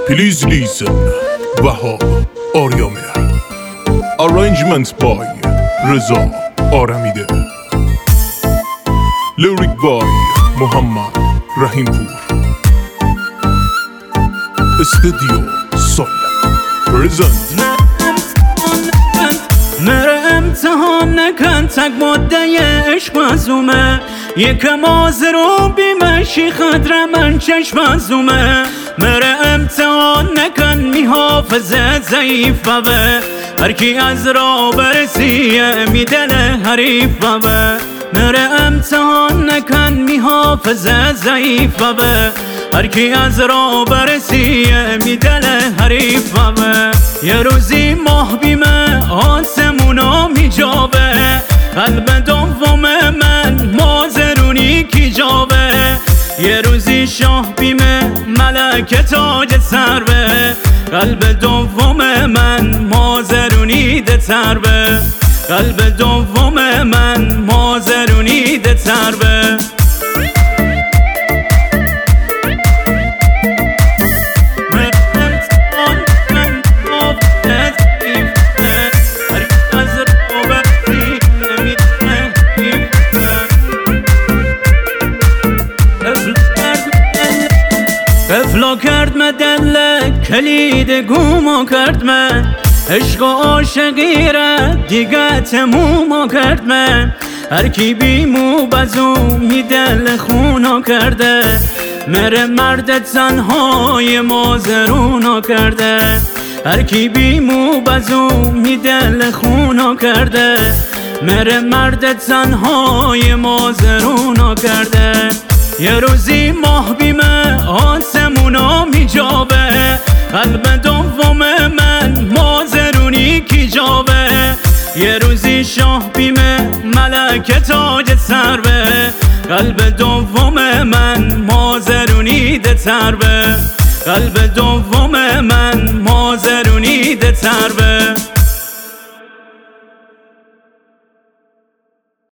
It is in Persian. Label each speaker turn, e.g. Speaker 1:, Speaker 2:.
Speaker 1: Please listen. Wahab Aryamir. Arrangements by Reza Aramide. Lyric by Muhammad Rahimpour. Studio Sol Present.
Speaker 2: مره امتحان نکن تک ماده عشق مزومه یکم آزرو بیمشی خدر من چشم مزومه مره امتحان نکن میحافظه ضعیف ببه هرکی از را برسیه میدل حریف ببه مره امتحان نکن میحافظه ضعیف ببه هرکی از را برسیه میدل حریف ببه یه روزی ماه بیمه آسمونا میجابه قلب دوم من مازرونی کی جابه یه روزی شاه بیمه ملک تاج سربه قلب دوم من مازرونی ده تربه قلب دوم من مازرونی ده تربه قفلا کرد مدله کلید گوما کرد من عشق و عاشقی را دیگه تموما کرد من هرکی بیمو بزو میدل خونا کرده مره مرد تنهای مازرونا کرده هرکی بیمو بزو میدل خونا کرده مره مرد تنهای مازرونا کرده یه روزی ماه بیمه آسمونا میجابه قلب دوم من مازرونی کی جابه یه روزی شاه بیمه ملک تاج سربه قلب دوم من مازرونی ده تربه قلب دوم من مازرونی ده تربه